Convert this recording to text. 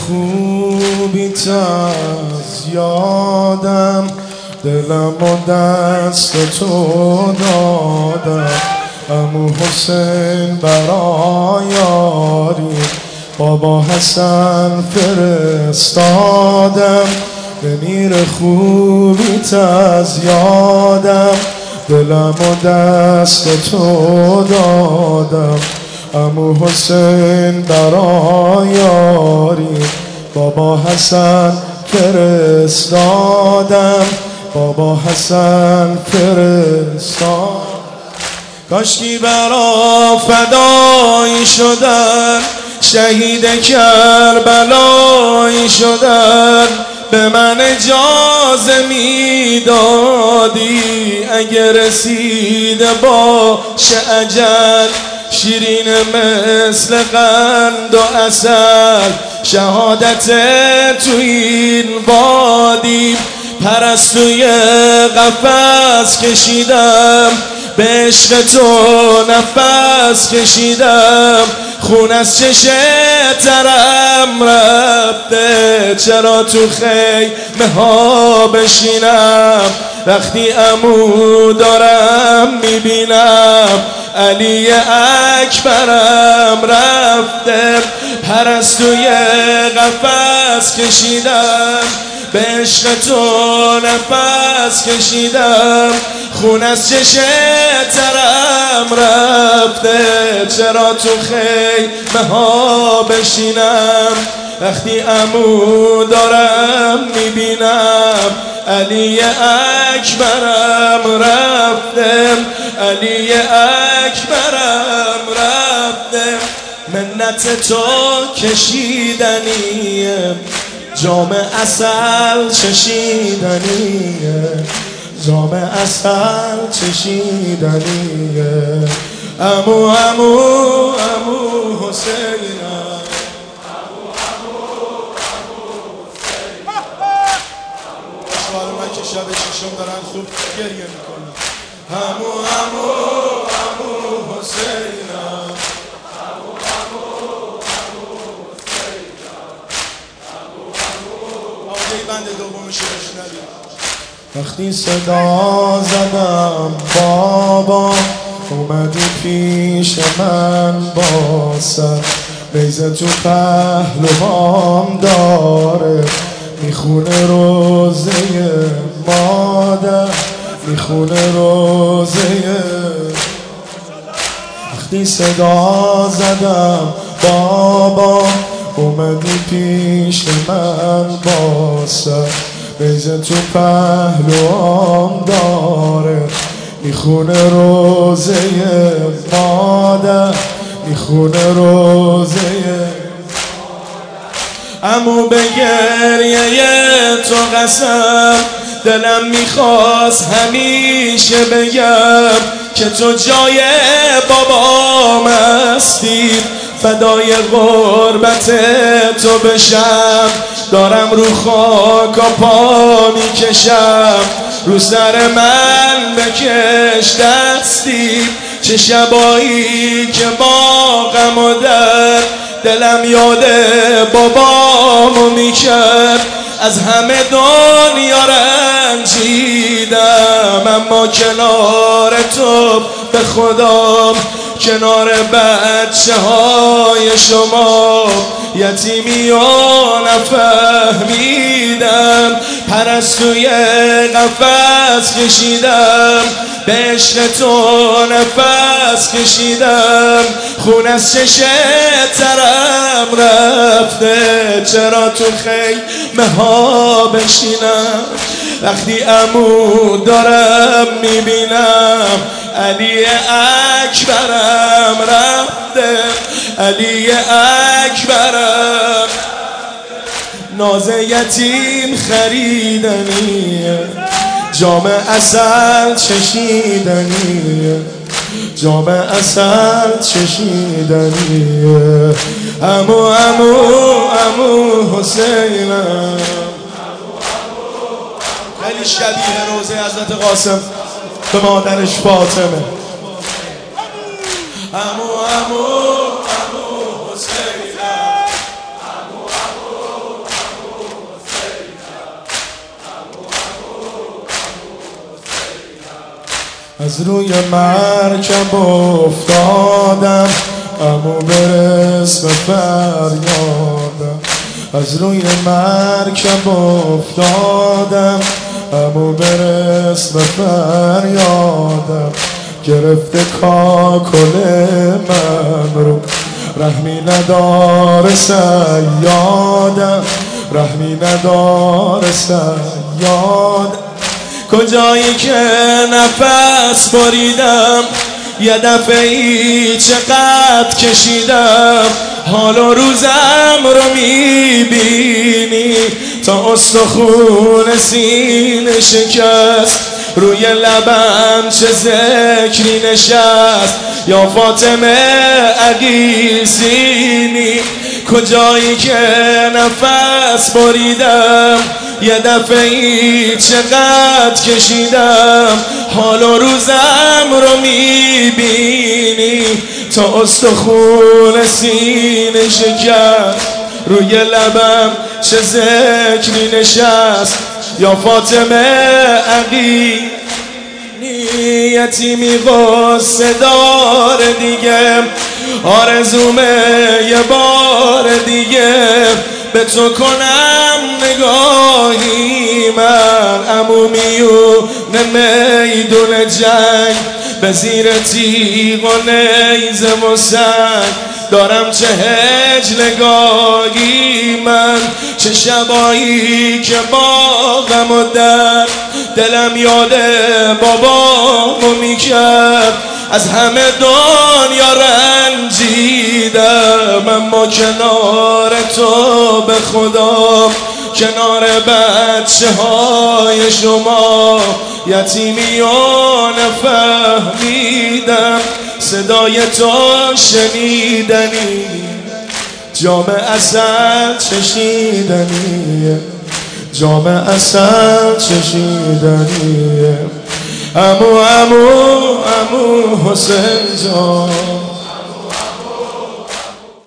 خوبیت از یادم، دلم و دست تو دادم. عمو حسین برای یاری بابا حسن فرستادم. بمیر خوبیت از یادم، دلم و دست تو دادم. عمو حسین برای یاری بابا حسن فرستادم. بابا حسن فرستادم. کاشکی برا فدایی شدن، شهید کربلایی شدن. به من اجازه میدادی اگه رسیده باشه اجل، شیرین مثل قند و عسل شهادت تو این وادی. پرستوی قفس کشیدم، به عشق تو نفس کشیدم. خون از چشم ترم رفته، چرا تو خیمه ها بشینم؟ وقتی عمو دارم میبینم علی اکبرم رفته. پرستوی قفس کشیدم، به عشق تو نفس کشیدم. خون از چشم ترم رفته، چرا تو خیمه ها بشینم؟ وقتی عمو دارم میبینم علی اکبرم رفته. علی اکبرم رفته. منت تو کشیدنیه، جام عسل چشیدنیه. جام عسل چشیدنیه. عمو عمو عمو حسینم. اشوار من که شب ششم دارن خوب گریه میکنن. عمو عمو عمو حسینم. بند دومش بشنوید. وقتی صدا زدم بابا، اومدی پیش من با سر. بیضه تو پهلوام داره، میخونه روزه مادر، میخونه روزه. وقتی صدا زدم بابا، اومدی پیش من با سر. بیضه تو پهلوام داره، میخونه روزه مادر، میخونه روزه. عمو به گریه تو قسم، دلم میخواست همیشه بگم که تو جای بابام هستی. فدای غربت تو بشم، دارم رو خاک پا میکشم. رو سر من بکش دستی، چه شبایی که با غم و درد دلم یاد بابامو میکرد. از همه دنیا رنجیدم، اما کنار تو به خدا، کنار بچه های شما یتیمی و نفهمیدم. پرستوی قفس کشیدم، به عشق تو نفس کشیدم. خون از چشم ترم رفته، چرا تو خیمه ها بشینم؟ وقتی عمو دارم میبینم علی اکبرم رفته. علی اکبرم ناز یتیم خریدنیه، جام عسل چشیدنیه. جام عسل چشیدنیه. عمو عمو عمو حسینم. خیلی شبیه روزه حضرت قاسم به مادرش فاطمه. عمو عمو عمو حسینم. عمو عمو از روی مرکب افتادم عمو برس به فریادم. از روی مرکب افتادم عمو برس به فریادم. گرفته کاکل من رو رحمی نداره صیادم، رحمی نداره صیادم. کجایی که نفس بریدم یه دفعی چقدر کشیدم، حال و روزم رو میبینی تا استخون سینه شکست. روی لبم چه ذکری نشست یا فاطمه عقیسینی. کجایی که نفس بریدم یه دفعی چقدر کشیدم، حال و روزم رو میبینی تا استخون سینه شکست. روی لبم چه ذکری نشست یا فاطمه عقیل. یتیمی غصه دار دیگه، آرزومه یه بار دیگه به تو کنم نگاهی من. عمو میونه میدون جنگ به زیر تیغ و نیزه و سنگ دارم چه هجلگاهی من. چه شبایی که با غم و درد دلم یاد بابامو میکرد. از همه دنیا رنجیدم اما کنار تو به خدا، کنار بچه های شما یتیمیان فهمیدم. صدای تو شنیدنی، جام عسل چشیدنیه، جام عسل چشیدنیه. عمو حسین جان.